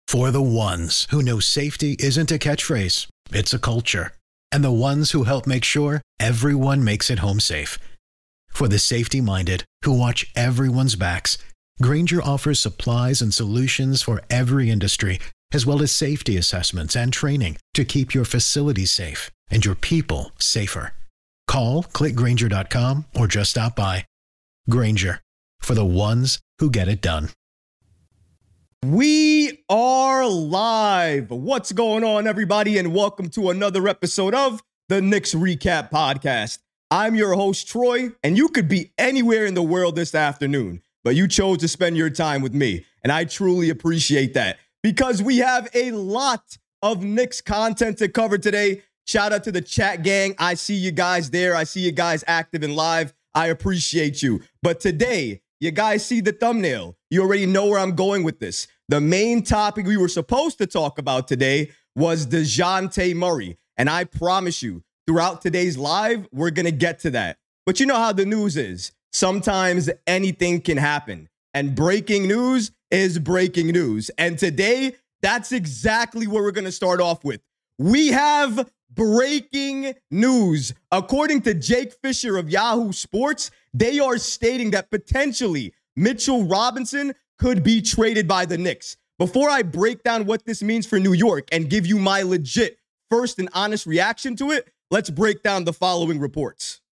For the ones who know safety isn't a catchphrase, it's a culture. And the ones who help make sure everyone makes it home safe. For the safety-minded who watch everyone's backs, Grainger offers supplies and solutions for every industry, as well as safety assessments and training to keep your facilities safe and your people safer. Call, click Grainger.com, or just stop by. Grainger, for the ones who get it done. We are live. What's going on, everybody, and welcome to another episode of the Knicks Recap Podcast. I'm your host, Troy, and you could be anywhere in the world this afternoon, but you chose to spend your time with me, and I truly appreciate that because we have a lot of Knicks content to cover today. Shout out to the chat gang. I see you guys there. I see you guys active and live. I appreciate you. But today, you guys see the thumbnail. You already know where I'm going with this. The main topic we were supposed to talk about today was DeJounte Murray. And I promise you, throughout today's live, we're going to get to that. But you know how the news is. Sometimes anything can happen. And breaking news is breaking news. And today, that's exactly what we're going to start off with. We have breaking news. According to Jake Fisher of Yahoo Sports, they are stating that potentially Mitchell Robinson could be traded by the Knicks. Before I break down what this means for New York and give you my legit first and honest reaction to it, let's break down the following reports.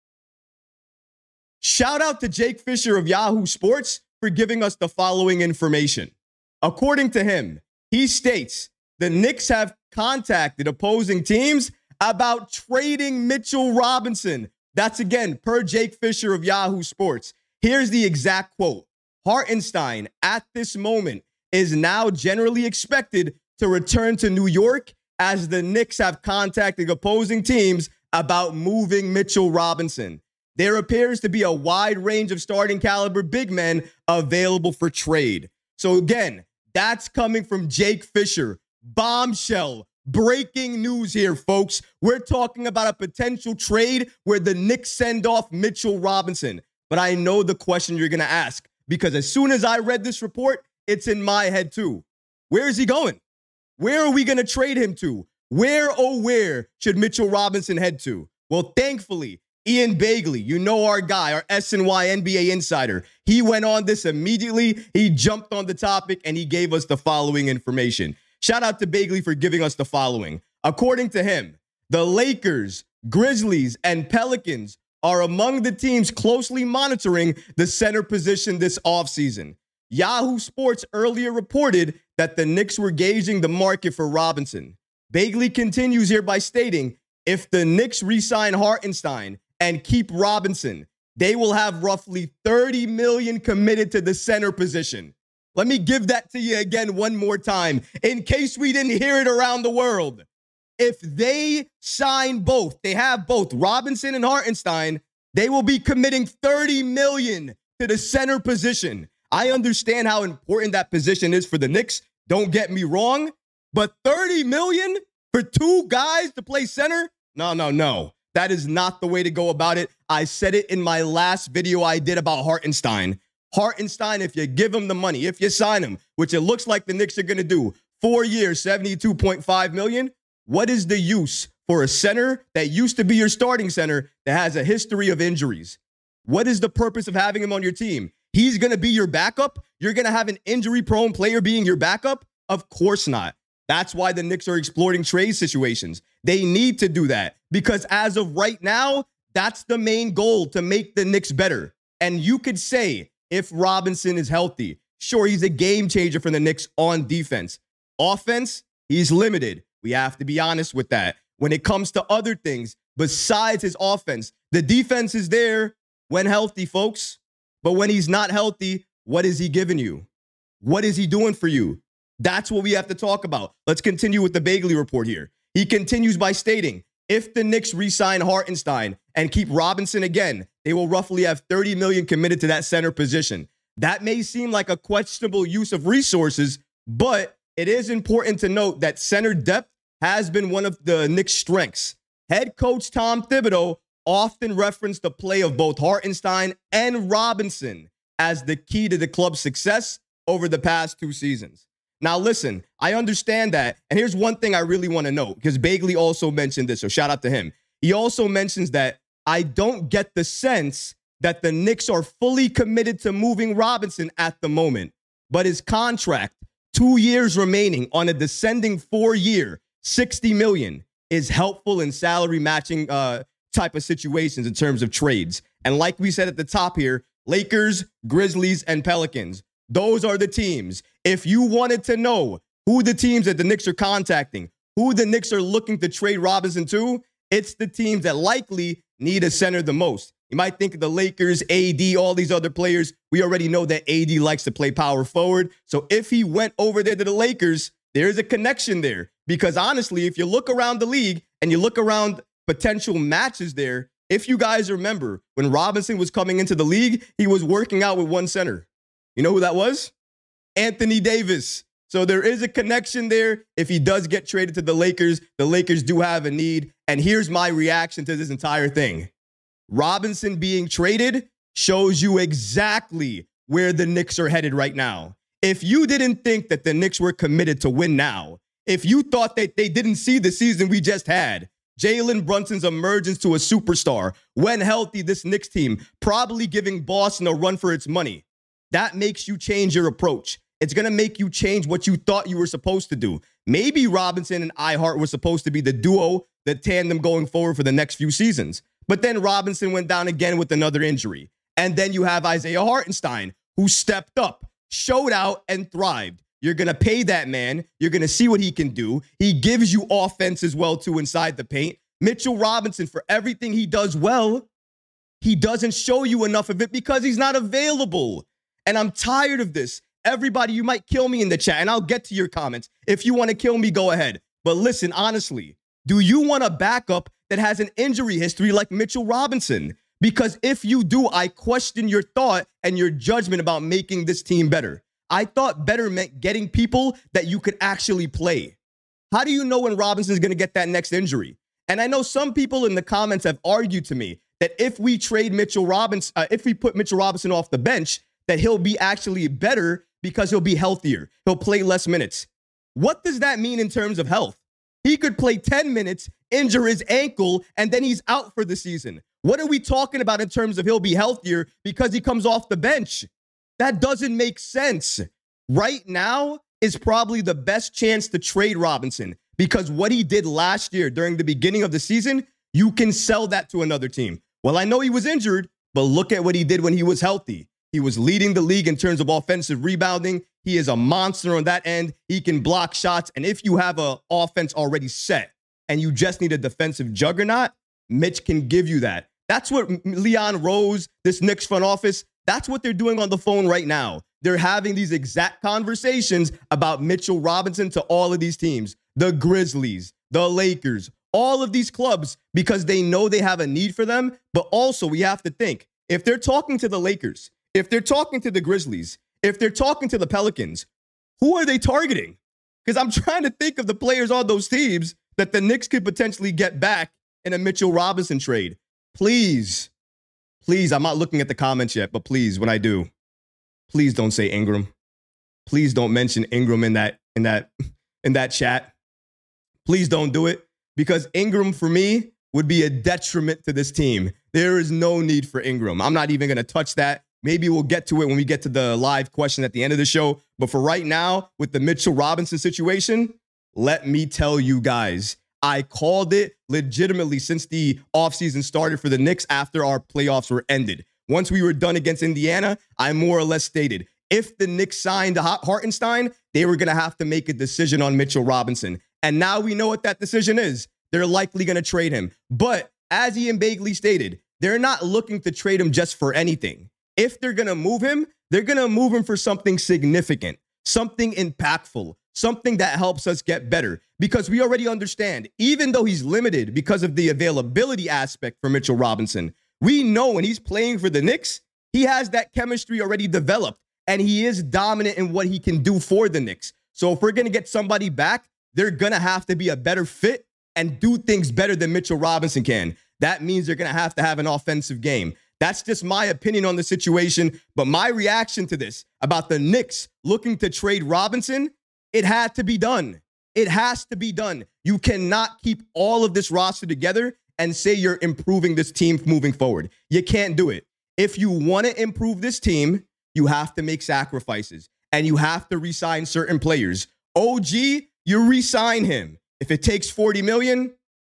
Shout out to Jake Fisher of Yahoo Sports for giving us the following information. According to him, he states the Knicks have contacted opposing teams about trading Mitchell Robinson. That's again per Jake Fisher of Yahoo Sports. Here's the exact quote. Hartenstein at this moment is now generally expected to return to New York as the Knicks have contacted opposing teams about moving Mitchell Robinson. There appears to be a wide range of starting caliber big men available for trade. So again, that's coming from Jake Fisher. Bombshell. Breaking news here, folks. We're talking about a potential trade where the Knicks send off Mitchell Robinson. But I know the question you're going to ask because as soon as I read this report, it's in my head too. Where is he going? Where are we going to trade him to? Where, oh, where should Mitchell Robinson head to? Well, thankfully, Ian Begley, you know our guy, our SNY NBA insider, he went on this immediately. He jumped on the topic and he gave us the following information. Shout out to Begley for giving us the following. According to him, the Lakers, Grizzlies, and Pelicans are among the teams closely monitoring the center position this offseason. Yahoo Sports earlier reported that the Knicks were gauging the market for Robinson. Begley continues here by stating, if the Knicks re-sign Hartenstein and keep Robinson, they will have roughly $30 million committed to the center position. Let me give that to you again one more time in case we didn't hear it around the world. If they sign both, they have both Robinson and Hartenstein, they will be committing $30 million to the center position. I understand how important that position is for the Knicks. Don't get me wrong, but $30 million for two guys to play center? No. That is not the way to go about it. I said it in my last video I did about Hartenstein. Hartenstein, if you give him the money, if you sign him, which it looks like the Knicks are going to do, 4 years, $72.5 million, what is the use for a center that used to be your starting center that has a history of injuries? What is the purpose of having him on your team? He's going to be your backup? You're going to have an injury-prone player being your backup? Of course not. That's why the Knicks are exploring trade situations. They need to do that because as of right now, that's the main goal, to make the Knicks better. And you could say, if Robinson is healthy, sure, he's a game changer for the Knicks on defense. Offense, he's limited. We have to be honest with that. When it comes to other things besides his offense, the defense is there when healthy, folks. But when he's not healthy, what is he giving you? What is he doing for you? That's what we have to talk about. Let's continue with the Begley report here. He continues by stating, if the Knicks re-sign Hartenstein and keep Robinson again, they will roughly have $30 million committed to that center position. That may seem like a questionable use of resources, but it is important to note that center depth has been one of the Knicks' strengths. Head coach Tom Thibodeau often referenced the play of both Hartenstein and Robinson as the key to the club's success over the past 2 seasons. Now, listen, I understand that. And here's one thing I really want to note, because Bagley also mentioned this, so shout out to him. He also mentions that I don't get the sense that the Knicks are fully committed to moving Robinson at the moment. But his contract, 2 years remaining on a descending 4-year, $60 million, is helpful in salary matching type of situations in terms of trades. And like we said at the top here, Lakers, Grizzlies, and Pelicans. Those are the teams. If you wanted to know who the teams that the Knicks are contacting, who the Knicks are looking to trade Robinson to, it's the teams that likely need a center the most. You might think of the Lakers, AD, all these other players. We already know that AD likes to play power forward. So if he went over there to the Lakers, there's a connection there. Because honestly, if you look around the league and you look around potential matches there, if you guys remember, when Robinson was coming into the league, he was working out with one center. You know who that was? Anthony Davis. So there is a connection there. If he does get traded to the Lakers do have a need. And here's my reaction to this entire thing. Robinson being traded shows you exactly where the Knicks are headed right now. If you didn't think that the Knicks were committed to win now, if you thought that they didn't see the season we just had, Jalen Brunson's emergence to a superstar, when healthy, this Knicks team probably giving Boston a run for its money, that makes you change your approach. It's going to make you change what you thought you were supposed to do. Maybe Robinson and Ihart were supposed to be the duo, the tandem going forward for the next few seasons. But then Robinson went down again with another injury. And then you have Isaiah Hartenstein, who stepped up, showed out, and thrived. You're going to pay that man. You're going to see what he can do. He gives you offense as well, too, inside the paint. Mitchell Robinson, for everything he does well, he doesn't show you enough of it because he's not available. And I'm tired of this. Everybody, you might kill me in the chat, and I'll get to your comments. If you want to kill me, go ahead. But listen, honestly, do you want a backup that has an injury history like Mitchell Robinson? Because if you do, I question your thought and your judgment about making this team better. I thought better meant getting people that you could actually play. How do you know when Robinson is going to get that next injury? And I know some people in the comments have argued to me that if we trade Mitchell Robinson, if we put Mitchell Robinson off the bench, that he'll be actually better because he'll be healthier. He'll play less minutes. What does that mean in terms of health? He could play 10 minutes, injure his ankle, and then he's out for the season. What are we talking about in terms of he'll be healthier because he comes off the bench? That doesn't make sense. Right now is probably the best chance to trade Robinson because what he did last year during the beginning of the season, you can sell that to another team. Well, I know he was injured, but look at what he did when he was healthy. He was leading the league in terms of offensive rebounding. He is a monster on that end. He can block shots. And if you have an offense already set and you just need a defensive juggernaut, Mitch can give you that. That's what Leon Rose, this Knicks front office, that's what they're doing on the phone right now. They're having these exact conversations about Mitchell Robinson to all of these teams, the Grizzlies, the Lakers, all of these clubs, because they know they have a need for them. But also we have to think, if they're talking to the Lakers, if they're talking to the Grizzlies, if they're talking to the Pelicans, who are they targeting? Because I'm trying to think of the players on those teams that the Knicks could potentially get back in a Mitchell Robinson trade. Please, I'm not looking at the comments yet, but please, when I do, please don't say Ingram. Please don't mention Ingram in that chat. Please don't do it, because Ingram for me would be a detriment to this team. There is no need for Ingram. I'm not even going to touch that. Maybe we'll get to it when we get to the live question at the end of the show. But for right now, with the Mitchell Robinson situation, let me tell you guys, I called it legitimately since the offseason started for the Knicks after our playoffs were ended. Once we were done against Indiana, I more or less stated, if the Knicks signed Hartenstein, they were going to have to make a decision on Mitchell Robinson. And now we know what that decision is. They're likely going to trade him. But as Ian Bagley stated, they're not looking to trade him just for anything. If they're going to move him, they're going to move him for something significant, something impactful, something that helps us get better. Because we already understand, even though he's limited because of the availability aspect for Mitchell Robinson, we know when he's playing for the Knicks, he has that chemistry already developed, and he is dominant in what he can do for the Knicks. So if we're going to get somebody back, they're going to have to be a better fit and do things better than Mitchell Robinson can. That means they're going to have an offensive game. That's just my opinion on the situation. But my reaction to this about the Knicks looking to trade Robinson It had to be done. It has to be done. You cannot keep all of this roster together and say you're improving this team moving forward. You can't do it. If you want to improve this team, you have to make sacrifices and you have to re-sign certain players. OG, you re-sign him. If it takes $40 million,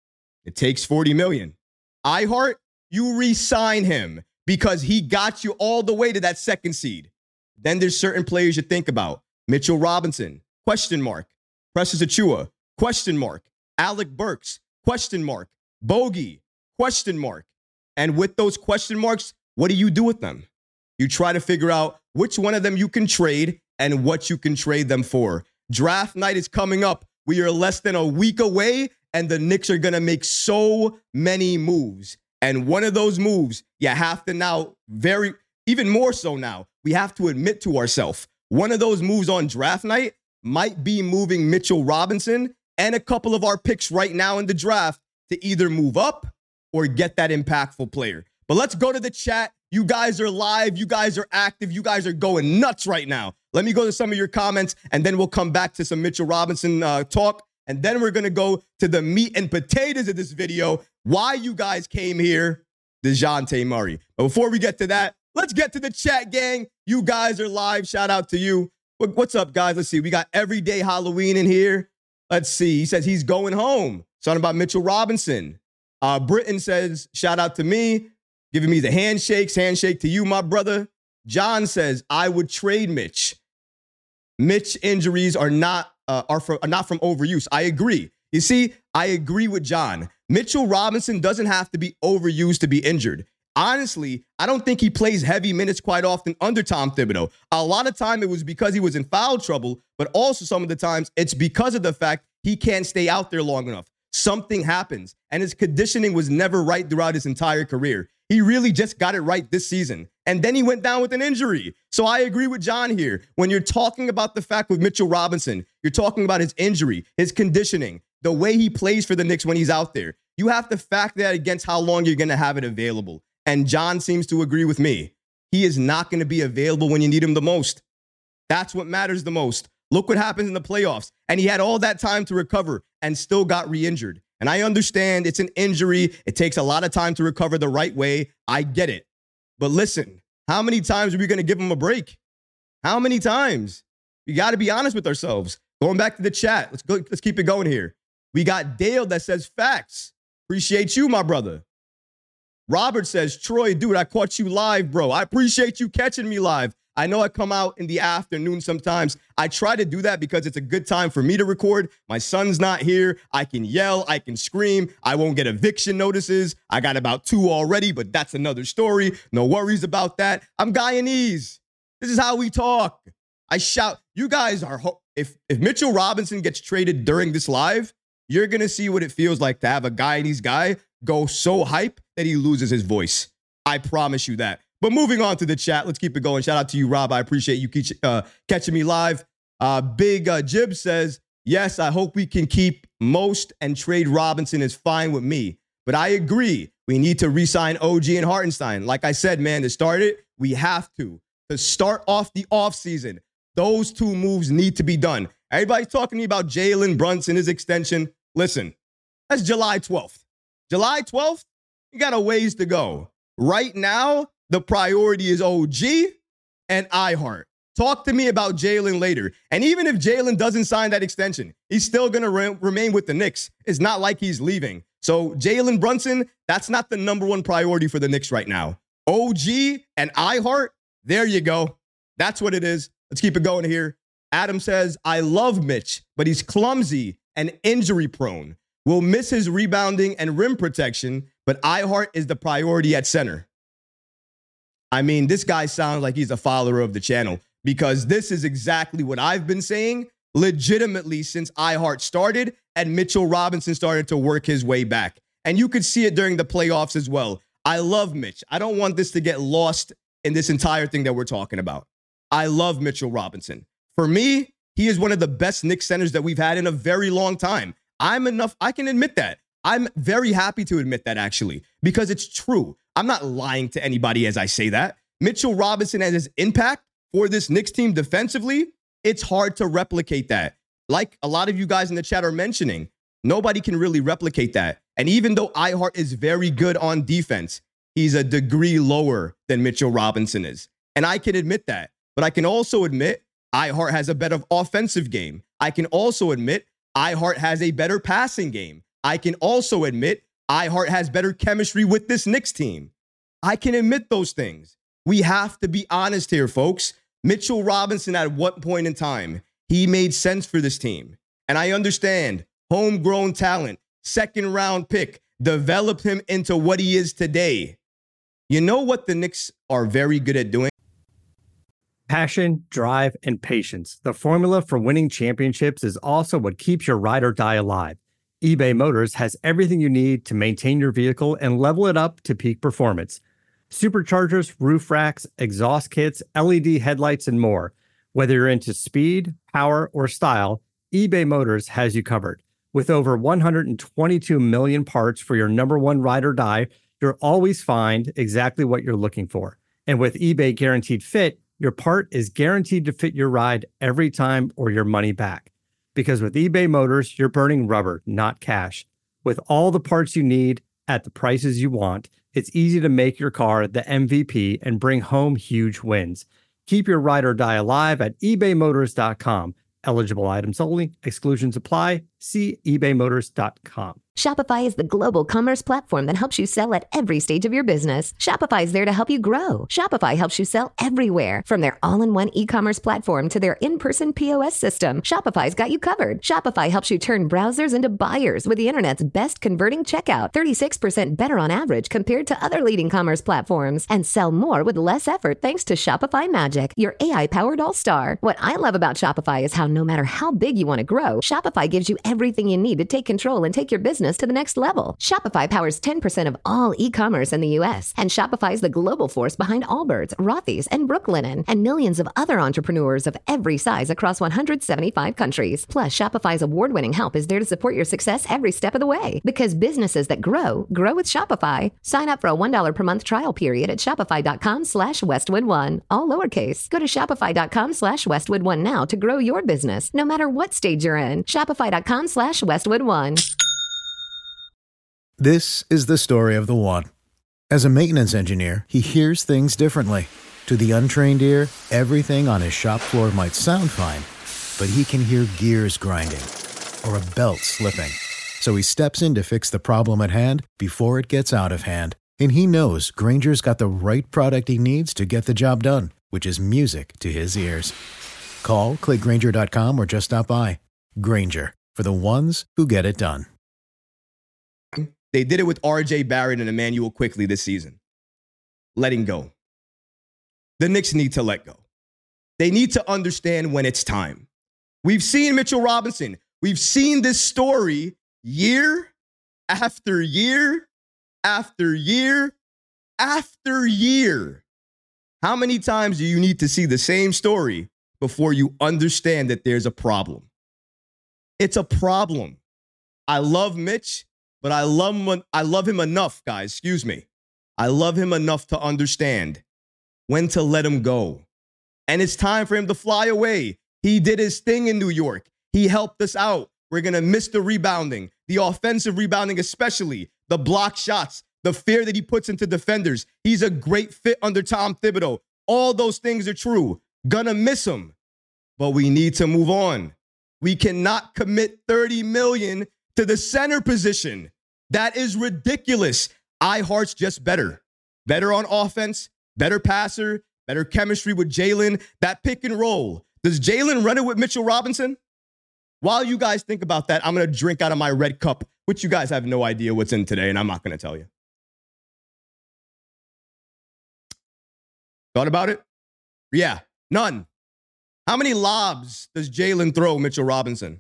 it takes $40 million. iHeart, you re-sign him because he got you all the way to that second seed. Then there's certain players you think about. Mitchell Robinson, question mark. Precious Achiuwa, question mark. Alec Burks, question mark. Bogey, question mark. And with those question marks, what do you do with them? You try to figure out which one of them you can trade and what you can trade them for. Draft night is coming up. We are less than a week away, and the Knicks are going to make so many moves. And one of those moves, you have to now, even more so now, we have to admit to ourselves, one of those moves on draft night might be moving Mitchell Robinson and a couple of our picks right now in the draft to either move up or get that impactful player. But let's go to the chat. You guys are live. You guys are active. You guys are going nuts right now. Let me go to some of your comments, and then we'll come back to some Mitchell Robinson talk. And then we're going to go to the meat and potatoes of this video, why you guys came here, DeJounte Murray. But before we get to that, let's get to the chat, gang. You guys are live. Shout out to you. What's up, guys? Let's see. We got Everyday Halloween in here. Let's see. He says he's going home. Something about Mitchell Robinson. Britton says, shout out to me. Giving me the handshakes. Handshake to you, my brother. John says, I would trade Mitch. Mitch injuries are not from overuse. I agree. You see, I agree with John. Mitchell Robinson doesn't have to be overused to be injured. Honestly, I don't think he plays heavy minutes quite often under Tom Thibodeau. A lot of time it was because he was in foul trouble, but also some of the times it's because of the fact he can't stay out there long enough. Something happens, and his conditioning was never right throughout his entire career. He really just got it right this season, and then he went down with an injury. So I agree with John here. When you're talking about the fact with Mitchell Robinson, you're talking about his injury, his conditioning, the way he plays for the Knicks when he's out there. You have to factor that against how long you're going to have it available. And John seems to agree with me. He is not going to be available when you need him the most. That's what matters the most. Look what happens in the playoffs. And he had all that time to recover and still got re-injured. And I understand it's an injury. It takes a lot of time to recover the right way. I get it. But listen, how many times are we going to give him a break? How many times? We got to be honest with ourselves. Going back to the chat. Let's keep it going here. We got Dale that says facts. Appreciate you, my brother. Robert says, Troy, dude, I caught you live, bro. I appreciate you catching me live. I know I come out in the afternoon sometimes. I try to do that because it's a good time for me to record. My son's not here. I can yell. I can scream. I won't get eviction notices. I got about 2 already, but that's another story. No worries about that. I'm Guyanese. This is how we talk. I shout. You guys are, if Mitchell Robinson gets traded during this live, you're going to see what it feels like to have a Guyanese guy go so hype that he loses his voice. I promise you that. But moving on to the chat, let's keep it going. Shout out to you, Rob. I appreciate you catching me live. Big Jib says, yes, I hope we can keep most and trade Robinson is fine with me. But I agree. We need to re-sign OG and Hartenstein. Like I said, man, to start it, we have to. To start off the offseason, those 2 moves need to be done. Everybody's talking to me about Jalen Brunson, his extension. Listen, that's July 12th. July 12th, you got a ways to go. Right now, the priority is OG and iHeart. Talk to me about Jalen later. And even if Jalen doesn't sign that extension, he's still going to remain with the Knicks. It's not like he's leaving. So Jalen Brunson, that's not the number 1 priority for the Knicks right now. OG and iHeart, there you go. That's what it is. Let's keep it going here. Adam says, I love Mitch, but he's clumsy and injury prone. We'll miss his rebounding and rim protection, but iHeart is the priority at center. I mean, this guy sounds like he's a follower of the channel because this is exactly what I've been saying legitimately since iHeart started and Mitchell Robinson started to work his way back. And you could see it during the playoffs as well. I love Mitch. I don't want this to get lost in this entire thing that we're talking about. I love Mitchell Robinson. For me, he is one of the best Knicks centers that we've had in a very long time. I can admit that. I'm very happy to admit that, actually, because it's true. I'm not lying to anybody as I say that. Mitchell Robinson and his impact for this Knicks team defensively, it's hard to replicate that. like a lot of you guys in the chat are mentioning, nobody can really replicate that. And even though iHeart is very good on defense, he's a degree lower than Mitchell Robinson is. And I can admit that. But I can also admit iHeart has a better offensive game. I can also admit iHeart has a better passing game. I can also admit iHeart has better chemistry with this Knicks team. I can admit those things. We have to be honest here, folks. Mitchell Robinson, at what point in time, he made sense for this team. And I understand homegrown talent, second round pick, developed him into what he is today. You know what the Knicks are very good at doing? Passion, drive, and patience. The formula for winning championships is also what keeps your ride or die alive. eBay Motors has everything you need to maintain your vehicle and level it up to peak performance. Superchargers, roof racks, exhaust kits, LED headlights, and more. Whether you're into speed, power, or style, eBay Motors has you covered. With over 122 million parts for your number one ride or die, you'll always find exactly what you're looking for. And with eBay Guaranteed Fit, your part is guaranteed to fit your ride every time or your money back. Because with eBay Motors, you're burning rubber, not cash. With all the parts you need at the prices you want, it's easy to make your car the MVP and bring home huge wins. Keep your ride or die alive at ebaymotors.com. Eligible items only. Exclusions apply. See ebaymotors.com. Shopify is the global commerce platform that helps you sell at every stage of your business. Shopify is there to help you grow. Shopify helps you sell everywhere, from their all-in-one e-commerce platform to their in-person POS system. Shopify's got you covered. Shopify helps you turn browsers into buyers with the internet's best converting checkout, 36% better on average compared to other leading commerce platforms, and sell more with less effort thanks to Shopify Magic, your AI-powered all-star. What I love about Shopify is how no matter how big you want to grow, Shopify gives you everything you need to take control and take your business to the next level. Shopify powers 10% of all e-commerce in the U.S., and Shopify is the global force behind Allbirds, Rothy's, and Brooklinen, and millions of other entrepreneurs of every size across 175 countries. Plus, Shopify's award-winning help is there to support your success every step of the way. Because businesses that grow with Shopify. Sign up for a $1 per month trial period at shopify.com/Westwood1, all lowercase. Go to shopify.com/Westwood1 now to grow your business, no matter what stage you're in. Shopify.com/Westwood1. This is the story of the one. As a maintenance engineer, he hears things differently. To the untrained ear, everything on his shop floor might sound fine, but he can hear gears grinding or a belt slipping. So he steps in to fix the problem at hand before it gets out of hand. And he knows Grainger's got the right product he needs to get the job done, which is music to his ears. Call, click Grainger.com, or just stop by. Grainger, for the ones who get it done. They did it with R.J. Barrett and Emmanuel Quickley this season. Letting go. The Knicks need to let go. They need to understand when it's time. We've seen Mitchell Robinson. We've seen this story year after year after year after year. How many times do you need to see the same story before you understand that there's a problem? It's a problem. I love Mitch. But I love him enough, guys. Excuse me. I love him enough to understand when to let him go. And it's time for him to fly away. He did his thing in New York. He helped us out. We're going to miss the rebounding, the offensive rebounding especially, the block shots, the fear that he puts into defenders. He's a great fit under Tom Thibodeau. All those things are true. Gonna miss him. But we need to move on. We cannot commit $30 million to the center position. That is ridiculous. iHeart's just better. Better on offense, better passer, better chemistry with Jalen. That pick and roll. Does Jalen run it with Mitchell Robinson? While you guys think about that, I'm going to drink out of my red cup, which you guys have no idea what's in today, and I'm not going to tell you. Thought about it? Yeah, none. How many lobs does Jalen throw Mitchell Robinson?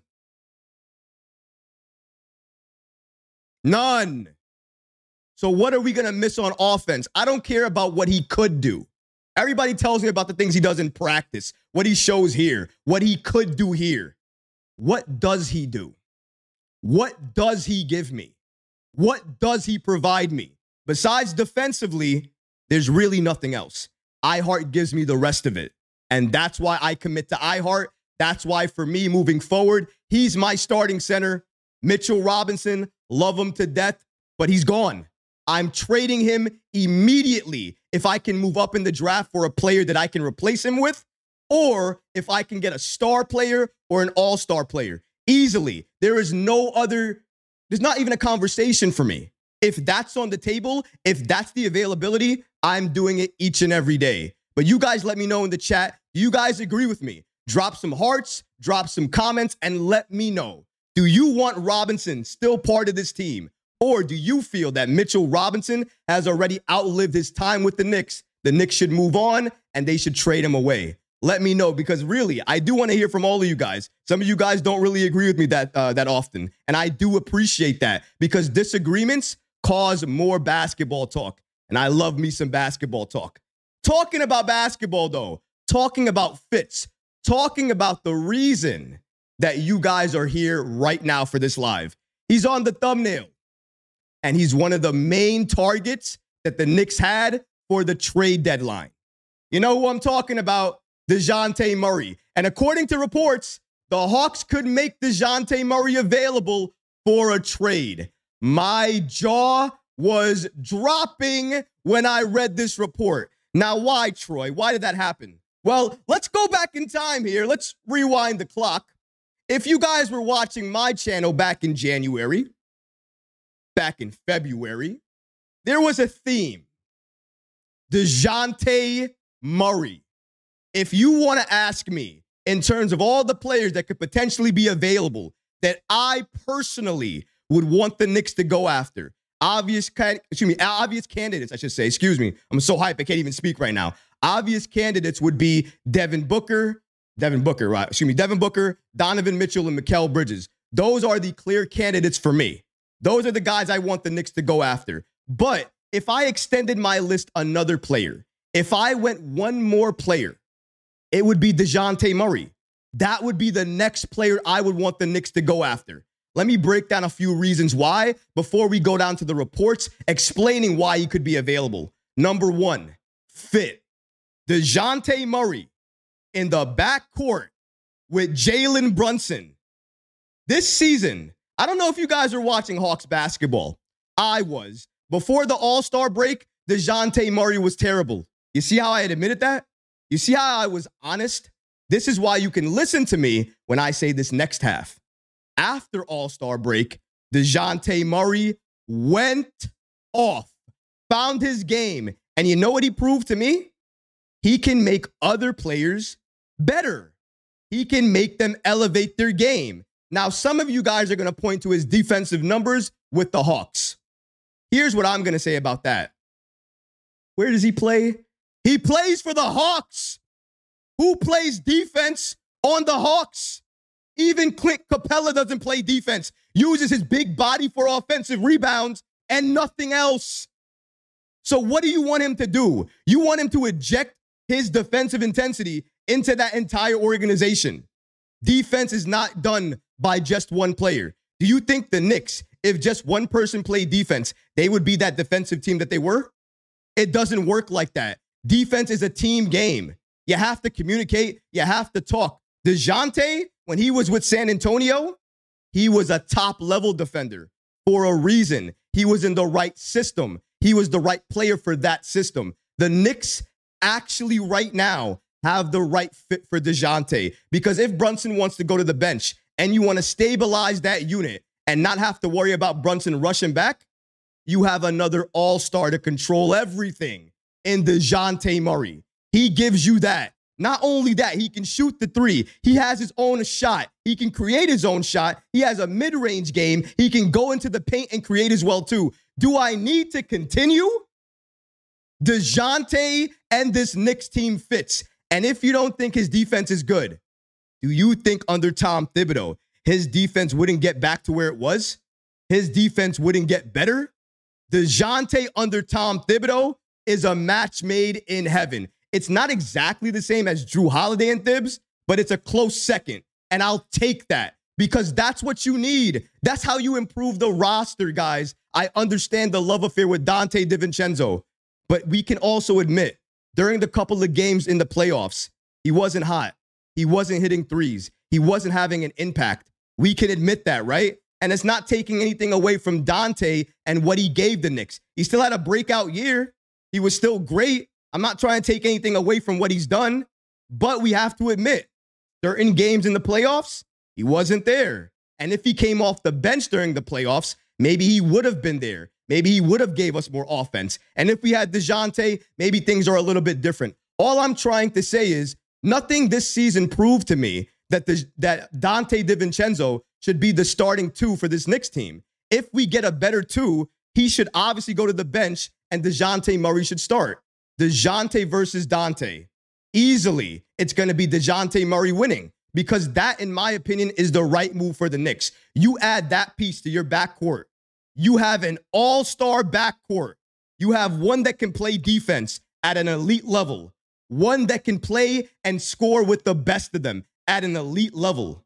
None. So what are we going to miss on offense? I don't care about what he could do. Everybody tells me about the things he does in practice, what he shows here, what he could do here. What does he do? What does he give me? What does he provide me? Besides defensively, there's really nothing else. iHeart gives me the rest of it. And that's why I commit to iHeart. That's why for me moving forward, He's my starting center. Mitchell Robinson, love him to death, but he's gone. I'm trading him immediately if I can move up in the draft for a player that I can replace him with, or if I can get a star player or an all-star player. Easily. There's not even a conversation for me. If that's on the table, if that's the availability, I'm doing it each and every day. But you guys let me know in the chat. Do you guys agree with me? Drop some hearts, drop some comments, and let me know. Do you want Robinson still part of this team? Or do you feel that Mitchell Robinson has already outlived his time with the Knicks? The Knicks should move on and they should trade him away. Let me know, because really, I do want to hear from all of you guys. Some of you guys don't really agree with me that often, and I do appreciate that, because disagreements cause more basketball talk, and I love me some basketball talk. Talking about basketball, though, talking about Fitz, talking about the reason that you guys are here right now for this live. He's on the thumbnail, and he's one of the main targets that the Knicks had for the trade deadline. You know who I'm talking about? DeJounte Murray. And according to reports, the Hawks could make DeJounte Murray available for a trade. My jaw was dropping when I read this report. Now, why, Troy? Why did that happen? Well, let's go back in time here. Let's rewind the clock. If you guys were watching my channel back in January, back in February, there was a theme. DeJounte Murray. If you want to ask me, in terms of all the players that could potentially be available, that I personally would want the Knicks to go after, obvious candidates, I should say. Excuse me. I'm so hyped, I can't even speak right now. Obvious candidates would be Devin Booker, Donovan Mitchell, and Mikal Bridges. Those are the clear candidates for me. Those are the guys I want the Knicks to go after. But if I extended my list another player, if I went one more player, it would be DeJounte Murray. That would be the next player I would want the Knicks to go after. Let me break down a few reasons why before we go down to the reports explaining why he could be available. Number one, fit. DeJounte Murray in the backcourt with Jalen Brunson. This season, I don't know if you guys are watching Hawks basketball. I was. Before the All-Star break, DeJounte Murray was terrible. You see how I had admitted that? You see how I was honest? This is why you can listen to me when I say this next half. After All-Star break, DeJounte Murray went off, found his game, and you know what he proved to me? He can make other players better. He can make them elevate their game. Now, some of you guys are going to point to his defensive numbers with the Hawks. Here's what I'm going to say about that. Where does he play? He plays for the Hawks. Who plays defense on the Hawks? Even Clint Capella doesn't play defense. Uses his big body for offensive rebounds and nothing else. So what do you want him to do? You want him to inject his defensive intensity into that entire organization. Defense is not done by just one player. Do you think the Knicks, if just one person played defense, they would be that defensive team that they were? It doesn't work like that. Defense is a team game. You have to communicate. You have to talk. DeJounte, when he was with San Antonio, he was a top-level defender for a reason. He was in the right system. He was the right player for that system. The Knicks actually right now have the right fit for DeJounte, because if Brunson wants to go to the bench and you want to stabilize that unit and not have to worry about Brunson rushing back, you have another all-star to control everything in DeJounte Murray. He gives you that. Not only that, he can shoot the three. He has his own shot. He can create his own shot. He has a mid-range game. He can go into the paint and create as well, too. Do I need to continue? DeJounte and this Knicks team fits. And if you don't think his defense is good, do you think under Tom Thibodeau, his defense wouldn't get back to where it was? His defense wouldn't get better? DeJounte under Tom Thibodeau is a match made in heaven. It's not exactly the same as Jrue Holiday and Thibs, but it's a close second. And I'll take that because that's what you need. That's how you improve the roster, guys. I understand the love affair with Donte DiVincenzo, but we can also admit during the couple of games in the playoffs, he wasn't hot. He wasn't hitting threes. He wasn't having an impact. We can admit that, right? And it's not taking anything away from Dante and what he gave the Knicks. He still had a breakout year. He was still great. I'm not trying to take anything away from what he's done, but we have to admit, certain games in the playoffs, he wasn't there. And if he came off the bench during the playoffs, maybe he would have been there. Maybe he would have gave us more offense. And if we had DeJounte, maybe things are a little bit different. All I'm trying to say is nothing this season proved to me that Dante DiVincenzo should be the starting two for this Knicks team. If we get a better two, he should obviously go to the bench and DeJounte Murray should start. DeJounte versus Dante. Easily, it's going to be DeJounte Murray winning because that, in my opinion, is the right move for the Knicks. You add that piece to your backcourt. You have an all-star backcourt. You have one that can play defense at an elite level. One that can play and score with the best of them at an elite level.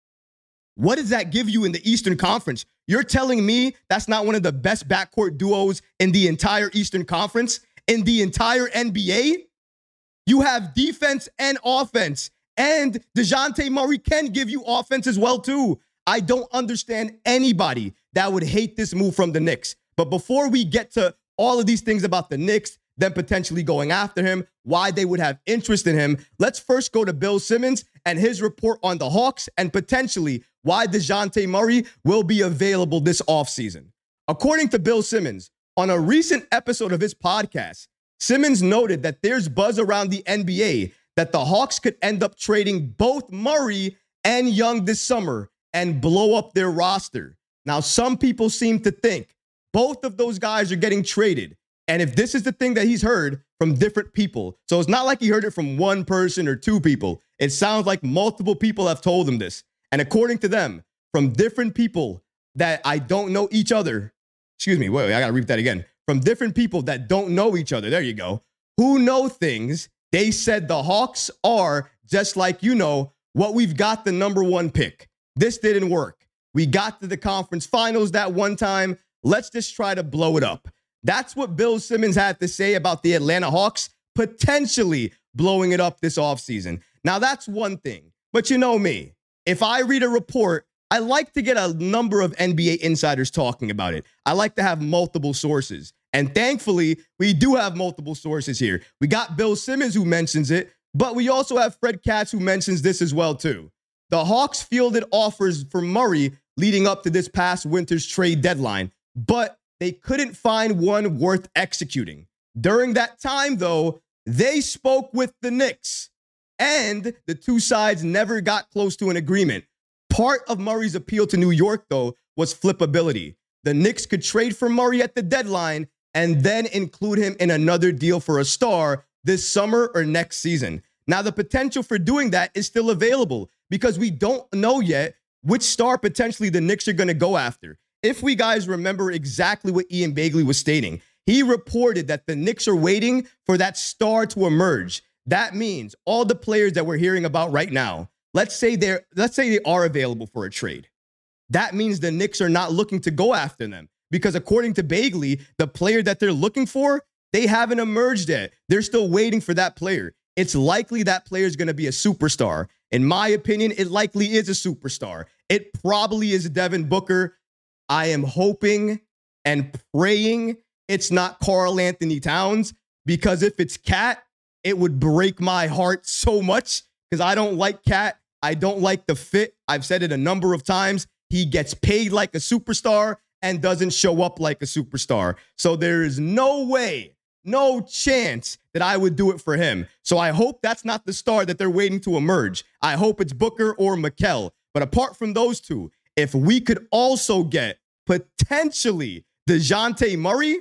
What does that give you in the Eastern Conference? You're telling me that's not one of the best backcourt duos in the entire Eastern Conference? In the entire NBA? You have defense and offense. And DeJounte Murray can give you offense as well, too. I don't understand anybody that would hate this move from the Knicks. But before we get to all of these things about the Knicks, them potentially going after him, why they would have interest in him, let's first go to Bill Simmons and his report on the Hawks and potentially why DeJounte Murray will be available this offseason. According to Bill Simmons, on a recent episode of his podcast, Simmons noted that there's buzz around the NBA that the Hawks could end up trading both Murray and Young this summer and blow up their roster. Now, some people seem to think both of those guys are getting traded. And if this is the thing that he's heard from different people, so it's not like he heard it from one person or two people. It sounds like multiple people have told him this. And according to them, from different people that I don't know each other, I got to read that again. From different people that don't know each other, there you go, who know things, they said the Hawks are, just like what we've got the number one pick. This didn't work. We got to the conference finals that one time. Let's just try to blow it up. That's what Bill Simmons had to say about the Atlanta Hawks potentially blowing it up this offseason. Now, that's one thing. But you know me. If I read a report, I like to get a number of NBA insiders talking about it. I like to have multiple sources. And thankfully, we do have multiple sources here. We got Bill Simmons who mentions it, but we also have Fred Katz who mentions this as well, too. The Hawks fielded offers for Murray leading up to this past winter's trade deadline, but they couldn't find one worth executing. During that time, though, they spoke with the Knicks, and the two sides never got close to an agreement. Part of Murray's appeal to New York, though, was flippability. The Knicks could trade for Murray at the deadline and then include him in another deal for a star this summer or next season. Now, the potential for doing that is still available because we don't know yet which star potentially the Knicks are going to go after. If we guys remember exactly what Ian Begley was stating, he reported that the Knicks are waiting for that star to emerge. That means all the players that we're hearing about right now, let's say they are available for a trade. That means the Knicks are not looking to go after them because according to Begley, the player that they're looking for, they haven't emerged yet. They're still waiting for that player. It's likely that player is going to be a superstar. In my opinion, it likely is a superstar. It probably is Devin Booker. I am hoping and praying it's not Karl Anthony Towns because if it's Cat, it would break my heart so much because I don't like Cat. I don't like the fit. I've said it a number of times. He gets paid like a superstar and doesn't show up like a superstar. So there is no way, no chance that I would do it for him. So I hope that's not the star that they're waiting to emerge. I hope it's Booker or Mikal. But apart from those two, if we could also get potentially DeJounte Murray,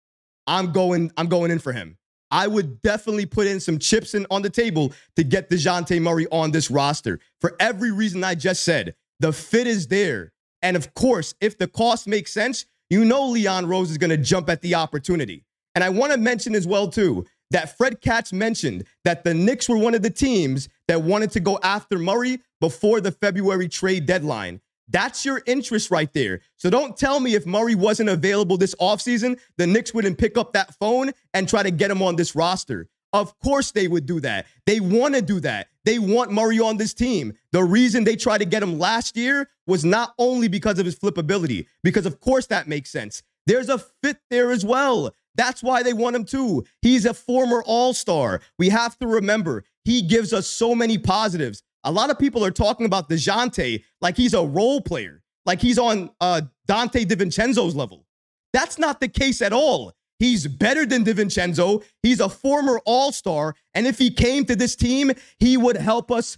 I'm going in for him. I would definitely put in some chips on the table to get DeJounte Murray on this roster. For every reason I just said, the fit is there. And of course, if the cost makes sense, Leon Rose is going to jump at the opportunity. And I want to mention as well, too, that Fred Katz mentioned that the Knicks were one of the teams that wanted to go after Murray before the February trade deadline. That's your interest right there. So don't tell me if Murray wasn't available this offseason, the Knicks wouldn't pick up that phone and try to get him on this roster. Of course they would do that. They want to do that. They want Murray on this team. The reason they tried to get him last year was not only because of his flippability, because of course that makes sense. There's a fit there as well. That's why they want him too. He's a former All-Star. We have to remember, he gives us so many positives. A lot of people are talking about DeJounte like he's a role player, like he's on Dante DiVincenzo's level. That's not the case at all. He's better than DiVincenzo. He's a former All-Star. And if he came to this team, he would help us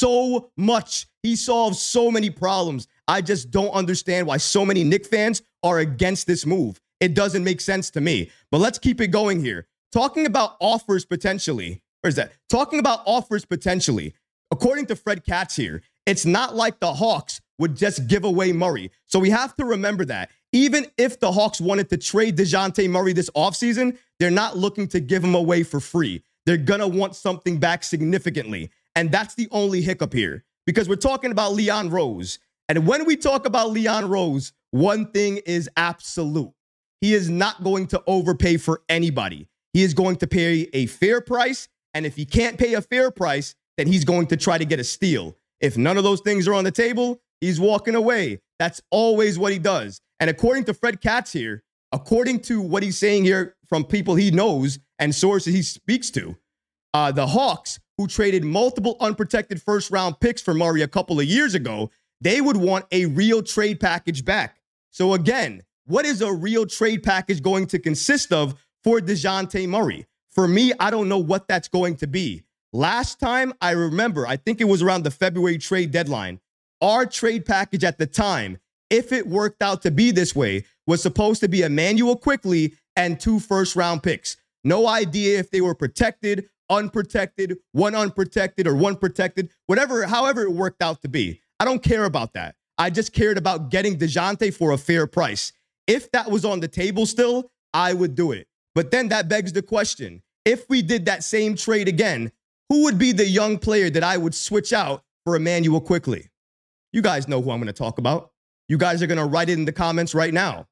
so much. He solves so many problems. I just don't understand why so many Knicks fans are against this move. It doesn't make sense to me. But let's keep it going here. Talking about offers potentially. Where's that? Talking about offers potentially. According to Fred Katz here, it's not like the Hawks would just give away Murray. So we have to remember that. Even if the Hawks wanted to trade DeJounte Murray this offseason, they're not looking to give him away for free. They're going to want something back significantly. And that's the only hiccup here. Because we're talking about Leon Rose. And when we talk about Leon Rose, one thing is absolute. He is not going to overpay for anybody. He is going to pay a fair price. And if he can't pay a fair price, then he's going to try to get a steal. If none of those things are on the table, he's walking away. That's always what he does. And according to Fred Katz here, according to what he's saying here from people he knows and sources he speaks to, the Hawks, who traded multiple unprotected first-round picks for Murray a couple of years ago, they would want a real trade package back. So again, what is a real trade package going to consist of for DeJounte Murray? For me, I don't know what that's going to be. Last time I remember, I think it was around the February trade deadline, our trade package at the time, if it worked out to be this way, was supposed to be Immanuel Quickley and 2 first-round picks. No idea if they were protected, unprotected, one unprotected, or one protected, however it worked out to be. I don't care about that. I just cared about getting DeJounte for a fair price. If that was on the table still, I would do it. But then that begs the question, if we did that same trade again, who would be the young player that I would switch out for Immanuel Quickley? You guys know who I'm going to talk about. You guys are going to write it in the comments right now.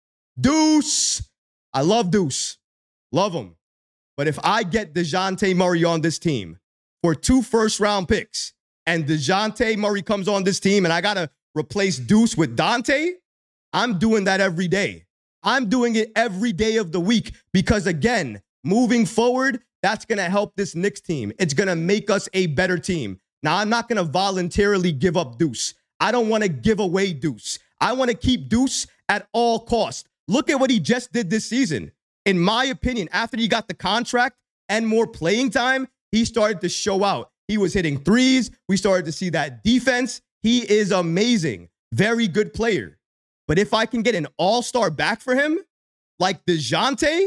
Deuce. I love Deuce. Love him. But if I get DeJounte Murray on this team for 2 first-round picks and DeJounte Murray comes on this team and I got to replace Deuce with Dante, I'm doing that every day. I'm doing it every day of the week because, again, moving forward, that's going to help this Knicks team. It's going to make us a better team. Now, I'm not going to voluntarily give up Deuce. I don't want to give away Deuce. I want to keep Deuce at all costs. Look at what he just did this season. In my opinion, after he got the contract and more playing time, he started to show out. He was hitting threes. We started to see that defense. He is amazing. Very good player. But if I can get an all-star back for him, like DeJounte,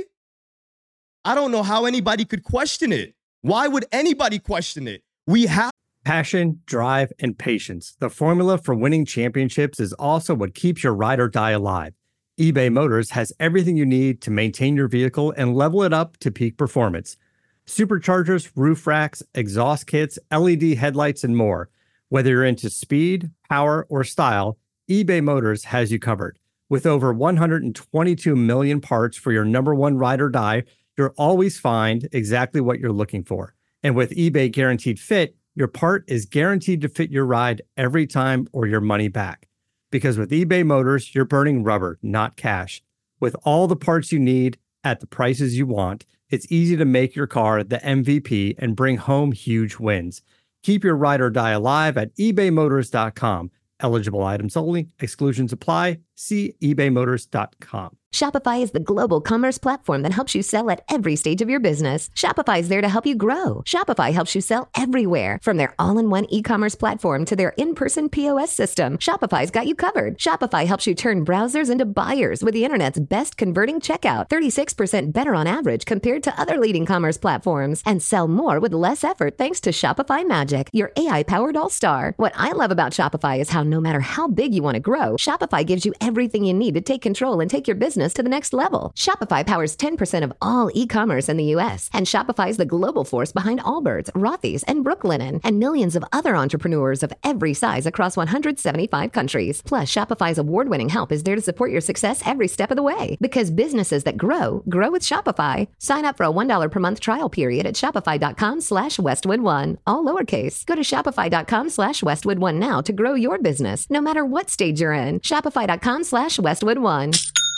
I don't know how anybody could question it. Why would anybody question it? We have passion, drive, and patience. The formula for winning championships is also what keeps your ride or die alive. eBay Motors has everything you need to maintain your vehicle and level it up to peak performance. Superchargers, roof racks, exhaust kits, LED headlights, and more. Whether you're into speed, power, or style, eBay Motors has you covered. With over 122 million parts for your number one ride or die, you'll always find exactly what you're looking for. And with eBay Guaranteed Fit, your part is guaranteed to fit your ride every time or your money back. Because with eBay Motors, you're burning rubber, not cash. With all the parts you need at the prices you want, it's easy to make your car the MVP and bring home huge wins. Keep your ride or die alive at ebaymotors.com. Eligible items only. Exclusions apply. See ebaymotors.com. Shopify is the global commerce platform that helps you sell at every stage of your business. Shopify is there to help you grow. Shopify helps you sell everywhere. From their all-in-one e-commerce platform to their in-person POS system, Shopify's got you covered. Shopify helps you turn browsers into buyers with the internet's best converting checkout, 36% better on average compared to other leading commerce platforms, and sell more with less effort thanks to Shopify Magic, your AI-powered all-star. What I love about Shopify is how no matter how big you want to grow, Shopify gives you everything you need to take control and take your business business to the next level. Shopify powers 10% of all e-commerce in the U.S., and Shopify is the global force behind Allbirds, Rothy's, and Brooklinen, and millions of other entrepreneurs of every size across 175 countries. Plus, Shopify's award-winning help is there to support your success every step of the way. Because businesses that grow with Shopify. Sign up for a $1 per month trial period at shopify.com/Westwood1. All lowercase. Go to shopify.com/Westwood1 now to grow your business, no matter what stage you're in. Shopify.com/Westwood1.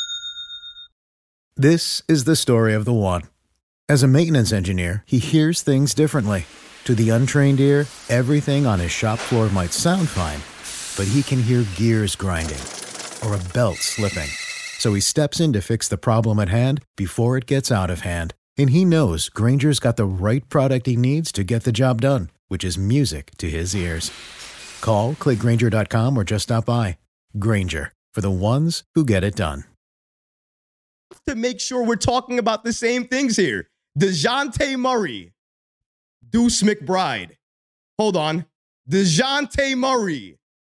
This is the story of the one. As a maintenance engineer, he hears things differently. To the untrained ear, everything on his shop floor might sound fine, but he can hear gears grinding or a belt slipping. So he steps in to fix the problem at hand before it gets out of hand. And he knows Grainger's got the right product he needs to get the job done, which is music to his ears. Call, click Grainger.com, or just stop by. Grainger, for the ones who get it done. To make sure we're talking about the same things here. DeJounte Murray, Deuce McBride. Hold on. DeJounte Murray,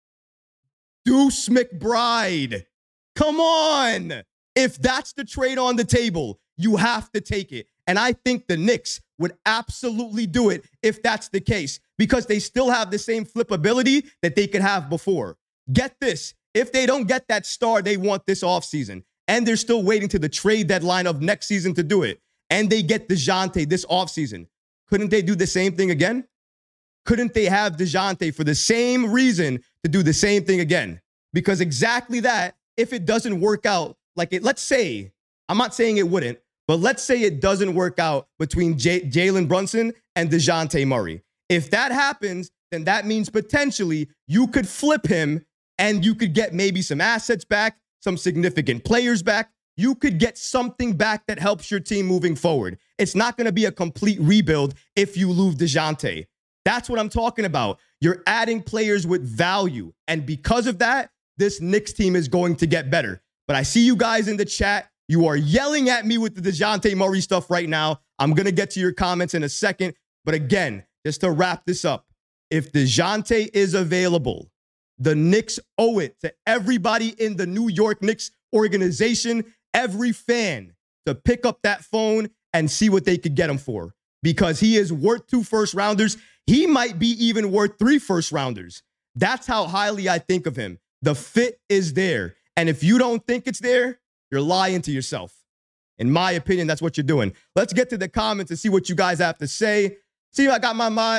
Deuce McBride. Come on. If that's the trade on the table, you have to take it. And I think the Knicks would absolutely do it if that's the case, because they still have the same flippability that they could have before. Get this. If they don't get that star they want this offseason, and they're still waiting to the trade deadline of next season to do it, and they get DeJounte this offseason, couldn't they do the same thing again? Couldn't they have DeJounte for the same reason to do the same thing again? Because exactly that, if it doesn't work out, like it, let's say, I'm not saying it wouldn't, but let's say it doesn't work out between Jalen Brunson and DeJounte Murray. If that happens, then that means potentially you could flip him and you could get maybe some assets back, some significant players back. You could get something back that helps your team moving forward. It's not going to be a complete rebuild if you lose DeJounte. That's what I'm talking about. You're adding players with value. And because of that, this Knicks team is going to get better. But I see you guys in the chat. You are yelling at me with the DeJounte Murray stuff right now. I'm going to get to your comments in a second. But again, just to wrap this up, if DeJounte is available, the Knicks owe it to everybody in the New York Knicks organization, every fan, to pick up that phone and see what they could get him for. Because he is worth 2 first-rounders. He might be even worth 3 first-rounders. That's how highly I think of him. The fit is there. And if you don't think it's there, you're lying to yourself. In my opinion, that's what you're doing. Let's get to the comments and see what you guys have to say. See, I got my guy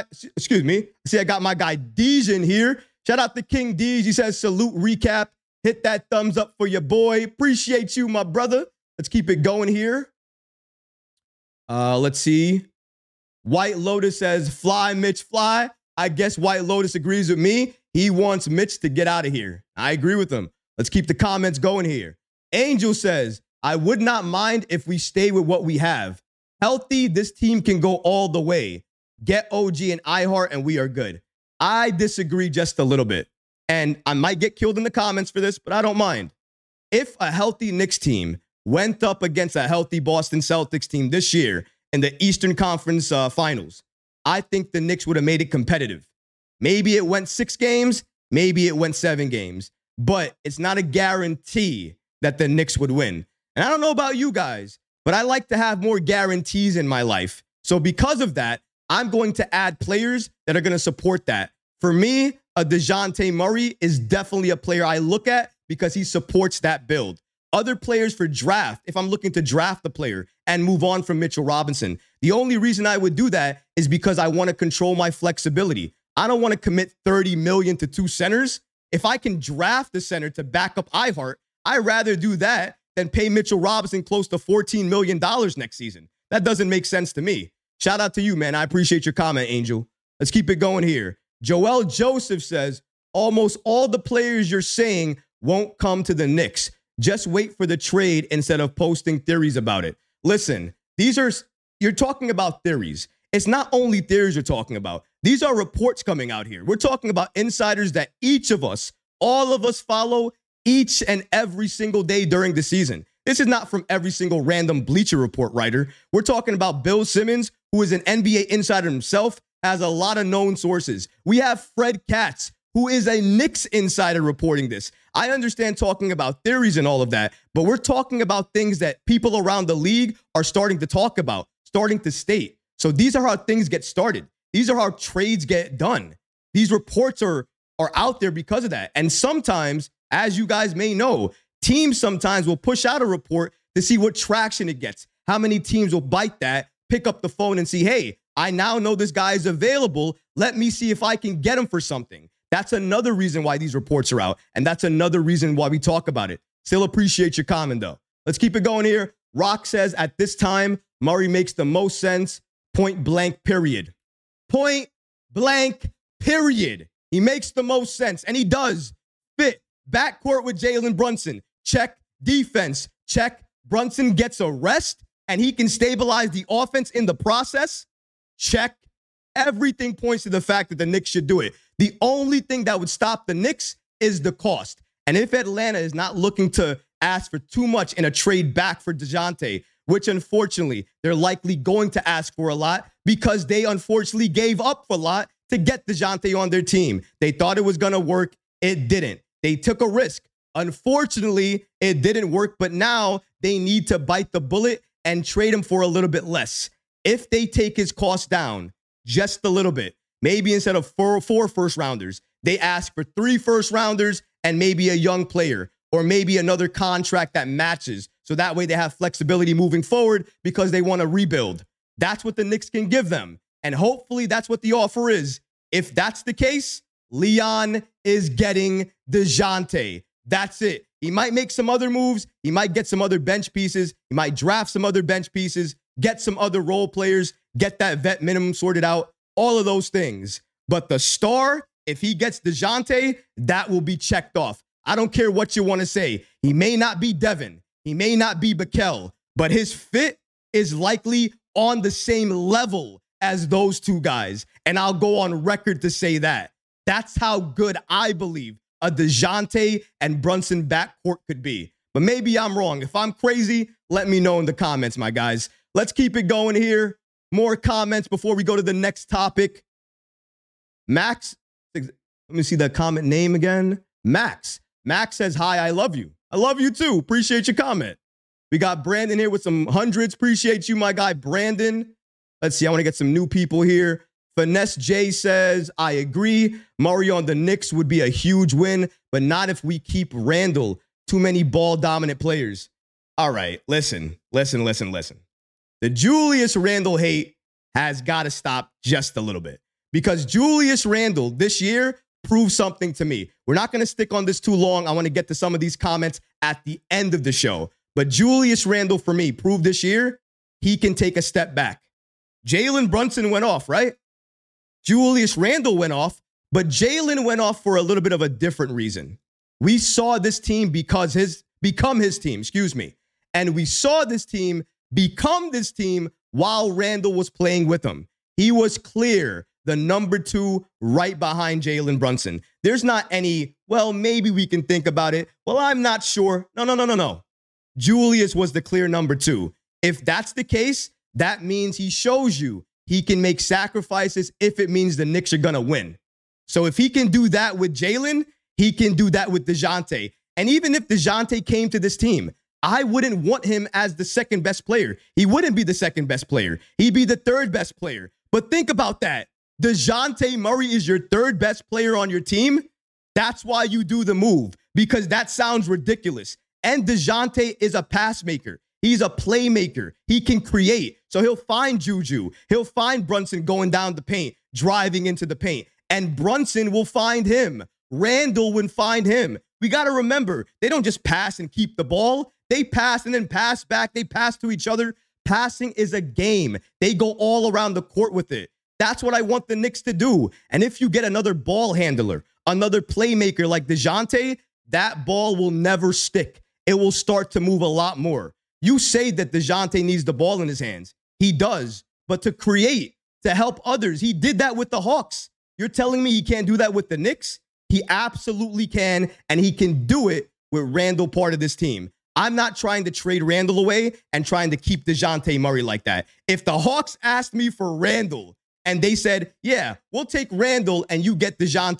Deej in here. Shout out to King Deej. He says, salute, recap. Hit that thumbs up for your boy. Appreciate you, my brother. Let's keep it going here. Let's see. White Lotus says, fly, Mitch, fly. I guess White Lotus agrees with me. He wants Mitch to get out of here. I agree with him. Let's keep the comments going here. Angel says, I would not mind if we stay with what we have. Healthy, this team can go all the way. Get OG and iHeart, and we are good. I disagree just a little bit. And I might get killed in the comments for this, but I don't mind. If a healthy Knicks team went up against a healthy Boston Celtics team this year in the Eastern Conference Finals, I think the Knicks would have made it competitive. Maybe it went 6 games, maybe it went 7 games, but it's not a guarantee that the Knicks would win. And I don't know about you guys, but I like to have more guarantees in my life. So because of that, I'm going to add players that are going to support that. For me, a DeJounte Murray is definitely a player I look at because he supports that build. Other players for draft, if I'm looking to draft a player and move on from Mitchell Robinson, the only reason I would do that is because I want to control my flexibility. I don't want to commit $30 million to 2 centers. If I can draft a center to back up iHeart, I'd rather do that than pay Mitchell Robinson close to $14 million next season. That doesn't make sense to me. Shout out to you, man. I appreciate your comment, Angel. Let's keep it going here. Joel Joseph says, almost all the players you're saying won't come to the Knicks. Just wait for the trade instead of posting theories about it. Listen, you're talking about theories. It's not only theories you're talking about. These are reports coming out here. We're talking about insiders that each of us, all of us follow each and every single day during the season. This is not from every single random Bleacher Report writer. We're talking about Bill Simmons, who is an NBA insider himself, has a lot of known sources. We have Fred Katz, who is a Knicks insider reporting this. I understand talking about theories and all of that, but we're talking about things that people around the league are starting to talk about, starting to state. So these are how things get started. These are how trades get done. These reports are out there because of that. And sometimes, as you guys may know, teams sometimes will push out a report to see what traction it gets. How many teams will bite that, pick up the phone and see, hey, I now know this guy is available. Let me see if I can get him for something. That's another reason why these reports are out. And that's another reason why we talk about it. Still appreciate your comment, though. Let's keep it going here. Rock says, at this time, Murray makes the most sense. Point blank, period. Point blank, period. He makes the most sense. And he does fit. Backcourt with Jalen Brunson. Check. Defense. Check. Brunson gets a rest and he can stabilize the offense in the process. Check. Everything points to the fact that the Knicks should do it. The only thing that would stop the Knicks is the cost. And if Atlanta is not looking to ask for too much in a trade back for DeJounte, which unfortunately they're likely going to ask for a lot because they unfortunately gave up a lot to get DeJounte on their team. They thought it was going to work. It didn't. They took a risk. Unfortunately, it didn't work, but now they need to bite the bullet and trade him for a little bit less. If they take his cost down just a little bit, maybe instead of four first rounders, they ask for 3 first rounders and maybe a young player or maybe another contract that matches. So that way they have flexibility moving forward because they want to rebuild. That's what the Knicks can give them. And hopefully that's what the offer is. If that's the case, Leon is getting DeJounte. That's it. He might make some other moves. He might get some other bench pieces. He might draft some other bench pieces, get some other role players, get that vet minimum sorted out, all of those things. But the star, if he gets DeJounte, that will be checked off. I don't care what you want to say. He may not be Devin. He may not be Bakel, but his fit is likely on the same level as those two guys. And I'll go on record to say that. That's how good I believe a DeJounte and Brunson backcourt could be. But maybe I'm wrong. If I'm crazy, let me know in the comments, my guys. Let's keep it going here. More comments before we go to the next topic. Max, let me see the comment name again. Max says, hi, I love you. I love you too. Appreciate your comment. We got Brandon here with some hundreds. Appreciate you, my guy, Brandon. Let's see. I want to get some new people here. Finesse J says, I agree. Murray on the Knicks would be a huge win, but not if we keep Randall. Too many ball-dominant players. All right, listen. The Julius Randle hate has got to stop just a little bit because Julius Randle this year proved something to me. We're not going to stick on this too long. I want to get to some of these comments at the end of the show. But Julius Randle, for me, proved this year he can take a step back. Jalen Brunson went off, right? Julius Randle went off, but Jalen went off for a little bit of a different reason. We saw this team become his team, and we saw this team become this team while Randle was playing with him. He was clear the number 2 right behind Jalen Brunson. There's not any, well, maybe we can think about it. Well, I'm not sure. No. Julius was the clear number 2. If that's the case, that means he shows you he can make sacrifices if it means the Knicks are going to win. So if he can do that with Jalen, he can do that with DeJounte. And even if DeJounte came to this team, I wouldn't want him as the second best player. He wouldn't be the second best player. He'd be the third best player. But think about that. DeJounte Murray is your third best player on your team. That's why you do the move, because that sounds ridiculous. And DeJounte is a pass maker. He's a playmaker. He can create. So he'll find Juju. He'll find Brunson going down the paint, driving into the paint. And Brunson will find him. Randle would find him. We got to remember, they don't just pass and keep the ball. They pass and then pass back. They pass to each other. Passing is a game. They go all around the court with it. That's what I want the Knicks to do. And if you get another ball handler, another playmaker like DeJounte, that ball will never stick. It will start to move a lot more. You say that DeJounte needs the ball in his hands. He does. But to create, to help others, he did that with the Hawks. You're telling me he can't do that with the Knicks? He absolutely can, and he can do it with Randle part of this team. I'm not trying to trade Randle away and trying to keep DeJounte Murray like that. If the Hawks asked me for Randle and they said, yeah, we'll take Randle and you get DeJounte,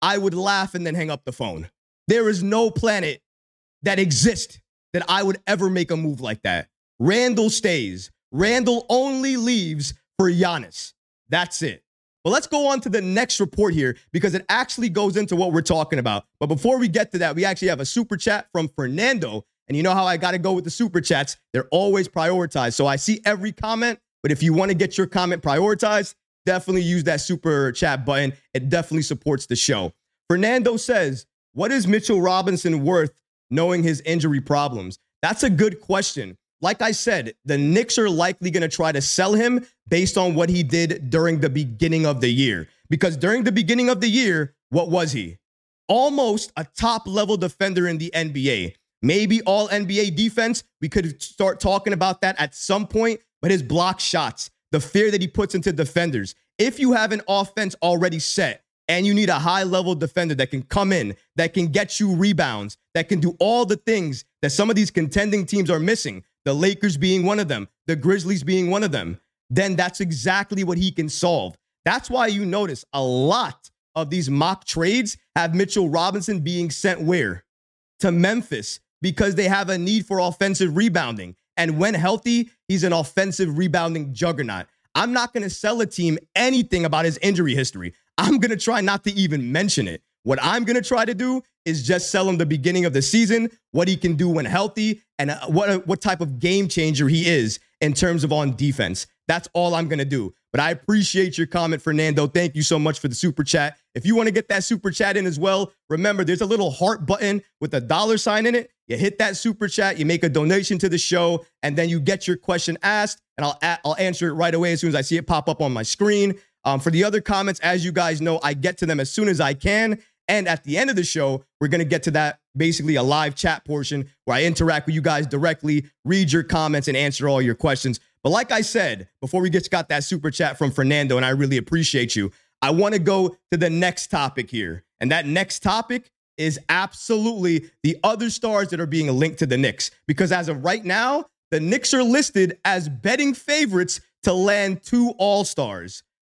I would laugh and then hang up the phone. There is no planet that exists that I would ever make a move like that. Randle stays. Randle only leaves for Giannis. That's it. But let's go on to the next report here because it actually goes into what we're talking about. But before we get to that, we actually have a super chat from Fernando. And you know how I got to go with the super chats. They're always prioritized. So I see every comment, but if you want to get your comment prioritized, definitely use that super chat button. It definitely supports the show. Fernando says, what is Mitchell Robinson worth knowing his injury problems? That's a good question. Like I said, the Knicks are likely going to try to sell him based on what he did during the beginning of the year. Because during the beginning of the year, what was he? Almost a top-level defender in the NBA. Maybe all NBA defense. We could start talking about that at some point. But his block shots, the fear that he puts into defenders. If you have an offense already set and you need a high-level defender that can come in, that can get you rebounds, that can do all the things that some of these contending teams are missing, the Lakers being one of them, the Grizzlies being one of them, then that's exactly what he can solve. That's why you notice a lot of these mock trades have Mitchell Robinson being sent where? To Memphis, because they have a need for offensive rebounding. And when healthy, he's an offensive rebounding juggernaut. I'm not going to sell a team anything about his injury history. I'm going to try not to even mention it. What I'm going to try to do is just sell him the beginning of the season, what he can do when healthy, and what type of game changer he is in terms of on defense. That's all I'm going to do. But I appreciate your comment, Fernando. Thank you so much for the super chat. If you want to get that super chat in as well, remember, there's a little heart button with a $sign in it. You hit that super chat, you make a donation to the show, and then you get your question asked, and I'll answer it right away as soon as I see it pop up on my screen. For the other comments, as you guys know, I get to them as soon as I can. And at the end of the show, we're going to get to that, basically a live chat portion where I interact with you guys directly, read your comments, and answer all your questions. But like I said, before we got that super chat from Fernando, and I really appreciate you, I want to go to the next topic here. And that next topic is absolutely the other stars that are being linked to the Knicks. Because as of right now, the Knicks are listed as betting favorites to land 2 All-Stars.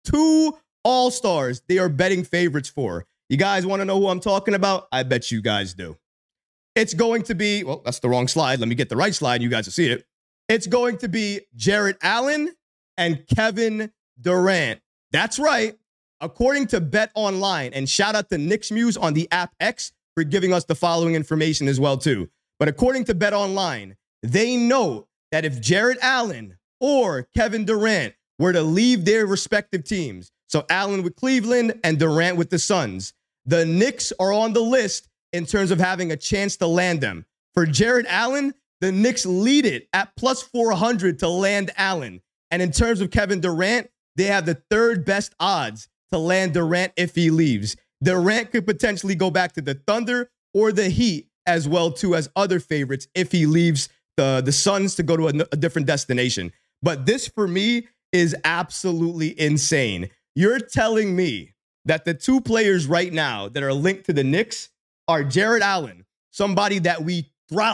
2 All-Stars they are betting favorites for. You guys want to know who I'm talking about? I bet you guys do. It's going to be, well, that's the wrong slide. Let me get the right slide. You guys will see it. It's going to be Jarrett Allen and Kevin Durant. That's right. According to Bet Online, and shout out to Knicks Muse on the app X for giving us the following information as well too. But according to Bet Online, they know that if Jarrett Allen or Kevin Durant were to leave their respective teams, so Allen with Cleveland and Durant with the Suns, the Knicks are on the list in terms of having a chance to land them. For Jarrett Allen, the Knicks lead it at plus 400 to land Allen. And in terms of Kevin Durant, they have the 3rd best odds to land Durant if he leaves. Durant could potentially go back to the Thunder or the Heat as well too as other favorites if he leaves the Suns to go to a different destination. But this for me is absolutely insane. You're telling me that the 2 players right now that are linked to the Knicks are Jarrett Allen, somebody that we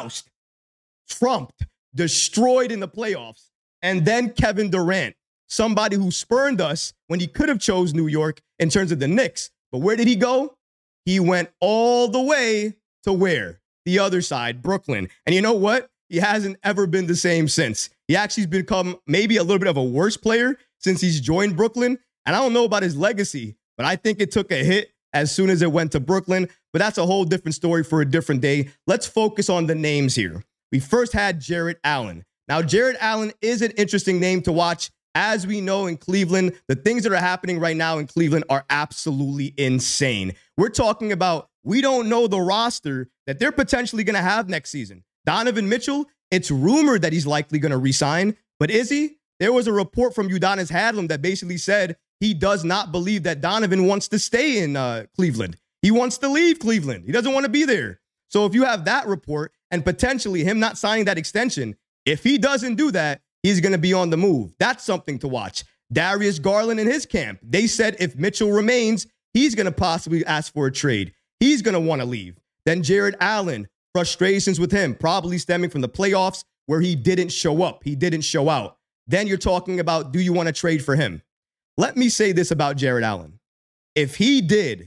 trumped, destroyed in the playoffs, and then Kevin Durant, somebody who spurned us when he could have chose New York in terms of the Knicks. But where did he go? He went all the way to where? The other side, Brooklyn. And you know what? He hasn't ever been the same since. He actually has become maybe a little bit of a worse player since he's joined Brooklyn. And I don't know about his legacy, but I think it took a hit as soon as it went to Brooklyn. But that's a whole different story for a different day. Let's focus on the names here. We first had Jarrett Allen. Now, Jarrett Allen is an interesting name to watch. As we know in Cleveland, the things that are happening right now in Cleveland are absolutely insane. We're talking about, we don't know the roster that they're potentially going to have next season. Donovan Mitchell, it's rumored that he's likely going to resign, but is he? There was a report from Udonis Haslem that basically said he does not believe that Donovan wants to stay in Cleveland. He wants to leave Cleveland. He doesn't want to be there. So if you have that report and potentially him not signing that extension, if he doesn't do that, he's going to be on the move. That's something to watch. Darius Garland in his camp, they said if Mitchell remains, he's going to possibly ask for a trade. He's going to want to leave. Then Jarrett Allen, frustrations with him, probably stemming from the playoffs where he didn't show up. He didn't show out. Then you're talking about, do you want to trade for him? Let me say this about Jarrett Allen. If he did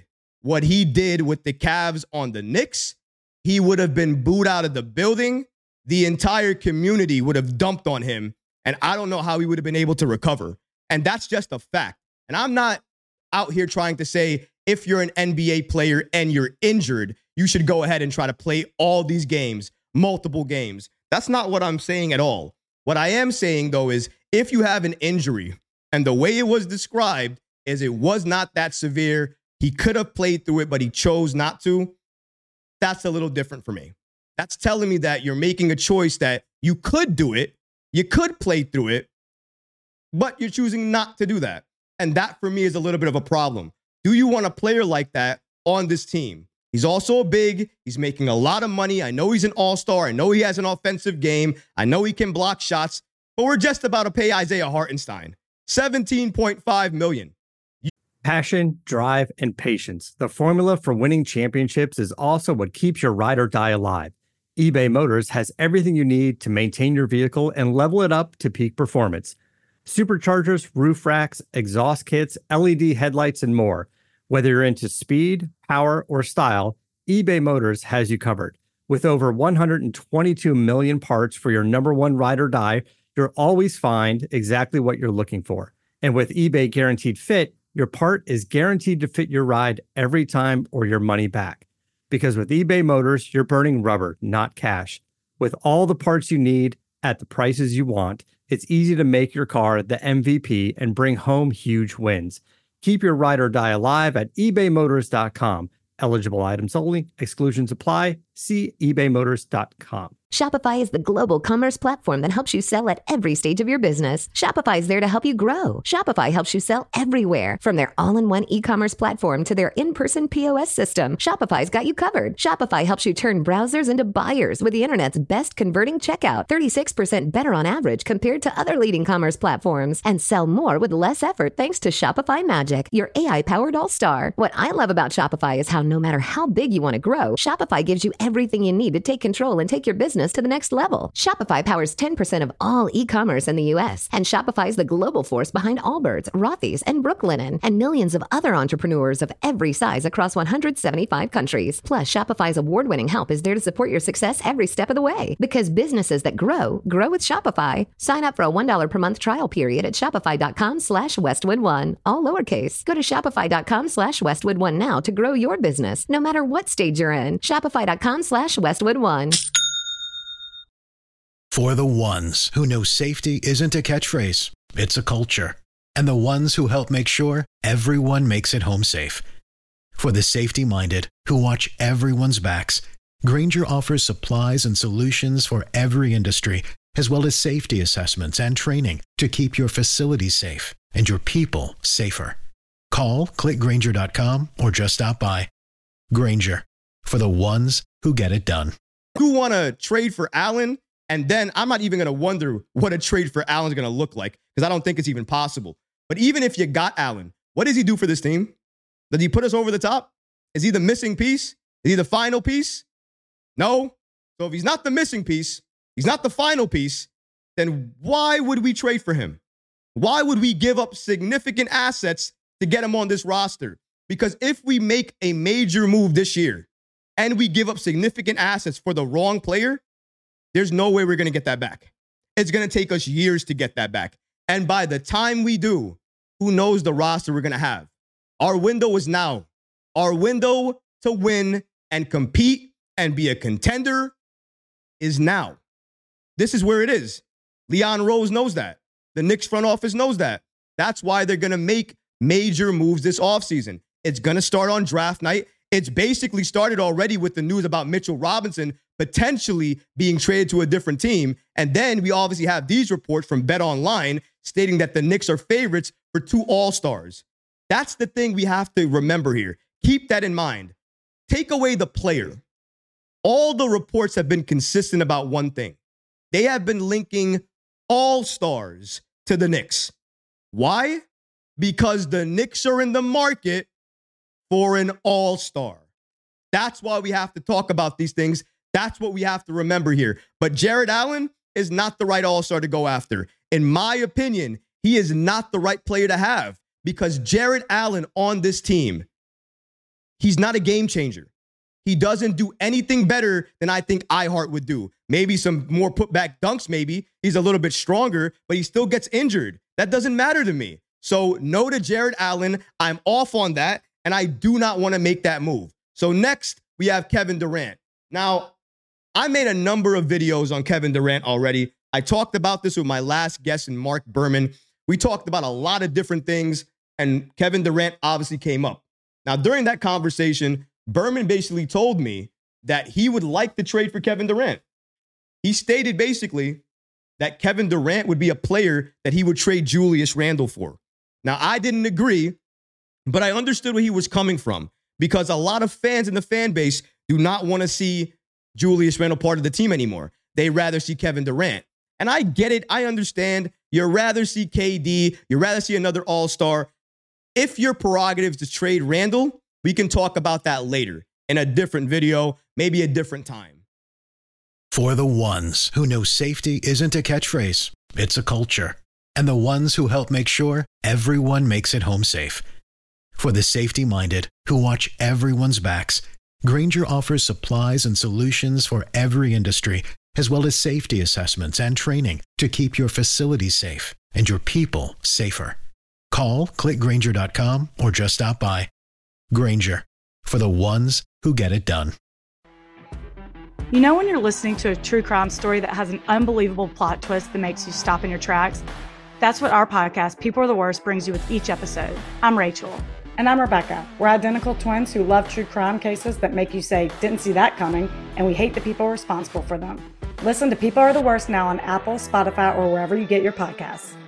what he did with the Cavs on the Knicks, he would have been booed out of the building. The entire community would have dumped on him, and I don't know how he would have been able to recover. And that's just a fact. And I'm not out here trying to say if you're an NBA player and you're injured, you should go ahead and try to play all these games, multiple games. That's not what I'm saying at all. What I am saying, though, is if you have an injury, and the way it was described is it was not that severe, he could have played through it, but he chose not to, that's a little different for me. That's telling me that you're making a choice that you could do it, you could play through it, but you're choosing not to do that. And that, for me, is a little bit of a problem. Do you want a player like that on this team? He's also big. He's making a lot of money. I know he's an all-star. I know he has an offensive game. I know he can block shots. But we're just about to pay Isaiah Hartenstein $17.5 million. Passion, drive, and patience. The formula for winning championships is also what keeps your ride or die alive. eBay Motors has everything you need to maintain your vehicle and level it up to peak performance. Superchargers, roof racks, exhaust kits, LED headlights, and more. Whether you're into speed, power, or style, eBay Motors has you covered. With over 122 million parts for your number one ride or die, you'll always find exactly what you're looking for. And with eBay Guaranteed Fit, your part is guaranteed to fit your ride every time or your money back. Because with eBay Motors, you're burning rubber, not cash. With all the parts you need at the prices you want, it's easy to make your car the MVP and bring home huge wins. Keep your ride or die alive at ebaymotors.com. Eligible items only. Exclusions apply. See ebaymotors.com. Shopify is the global commerce platform that helps you sell at every stage of your business. Shopify is there to help you grow. Shopify helps you sell everywhere, from their all-in-one e-commerce platform to their in-person POS system. Shopify's got you covered. Shopify helps you turn browsers into buyers with the internet's best converting checkout, 36% better on average compared to other leading commerce platforms, and sell more with less effort thanks to Shopify Magic, your AI-powered all-star. What I love about Shopify is how no matter how big you want to grow, Shopify gives you everything you need to take control and take your business to the next level. Shopify powers 10% of all e-commerce in the U.S., and Shopify is the global force behind Allbirds, Rothy's, and Brooklinen, and millions of other entrepreneurs of every size across 175 countries. Plus, Shopify's award-winning help is there to support your success every step of the way. Because businesses that grow, grow with Shopify. Sign up for a $1 per month trial period at shopify.com/Westwood1, all lowercase. Go to shopify.com/Westwood1 now to grow your business, no matter what stage you're in. Shopify.com/Westwood1. For the ones who know safety isn't a catchphrase, it's a culture. And the ones who help make sure everyone makes it home safe. For the safety-minded who watch everyone's backs, Grainger offers supplies and solutions for every industry, as well as safety assessments and training to keep your facilities safe and your people safer. Call, click Grainger.com, or just stop by. Grainger, for the ones who get it done. You want to trade for Allen? And then I'm not even going to wonder what a trade for Allen is going to look like, because I don't think it's even possible. But even if you got Allen, what does he do for this team? Does he put us over the top? Is he the missing piece? Is he the final piece? No. So if he's not the missing piece, he's not the final piece, then why would we trade for him? Why would we give up significant assets to get him on this roster? Because if we make a major move this year and we give up significant assets for the wrong player, there's no way we're going to get that back. It's going to take us years to get that back. And by the time we do, who knows the roster we're going to have? Our window is now. Our window to win and compete and be a contender is now. This is where it is. Leon Rose knows that. The Knicks front office knows that. That's why they're going to make major moves this offseason. It's going to start on draft night. It's basically started already with the news about Mitchell Robinson potentially being traded to a different team. And then we obviously have these reports from BetOnline stating that the Knicks are favorites for 2 All-Stars. That's the thing we have to remember here. Keep that in mind. Take away the player. All the reports have been consistent about one thing. They have been linking All-Stars to the Knicks. Why? Because the Knicks are in the market for an All-Star. That's why we have to talk about these things. That's what we have to remember here. But Jarrett Allen is not the right All-Star to go after. In my opinion, he is not the right player to have, because Jarrett Allen on this team he's not a game changer. He doesn't do anything better than I think iHeart would do. Maybe some more putback dunks, maybe. He's a little bit stronger, but he still gets injured. That doesn't matter to me. So no to Jared Allen. I'm off on that, and I do not want to make that move. So next, we have Kevin Durant. Now, I made a number of videos on Kevin Durant already. I talked about this with my last guest, Mark Berman. We talked about a lot of different things, and Kevin Durant obviously came up. Now, during that conversation, Berman basically told me that he would like the trade for Kevin Durant. He stated basically that Kevin Durant would be a player that he would trade Julius Randle for. Now, I didn't agree, but I understood where he was coming from because a lot of fans in the fan base do not want to see Julius Randle part of the team anymore. They rather see Kevin Durant. And I get it. I understand. You'd rather see KD. You'd rather see another all-star. If your prerogative is to trade Randle, we can talk about that later in a different video, maybe a different time. For the ones who know safety isn't a catchphrase, it's a culture. And the ones who help make sure everyone makes it home safe. For the safety-minded who watch everyone's backs, Grainger offers supplies and solutions for every industry, as well as safety assessments and training to keep your facilities safe and your people safer. Call, click Grainger.com, or just stop by. Grainger, for the ones who get it done. You know when you're listening to a true crime story that has an unbelievable plot twist that makes you stop in your tracks? That's what our podcast, People Are the Worst, brings you with each episode. I'm Rachel. And I'm Rebecca. We're identical twins who love true crime cases that make you say, didn't see that coming, and we hate the people responsible for them. Listen to People Are the Worst now on Apple, Spotify, or wherever you get your podcasts.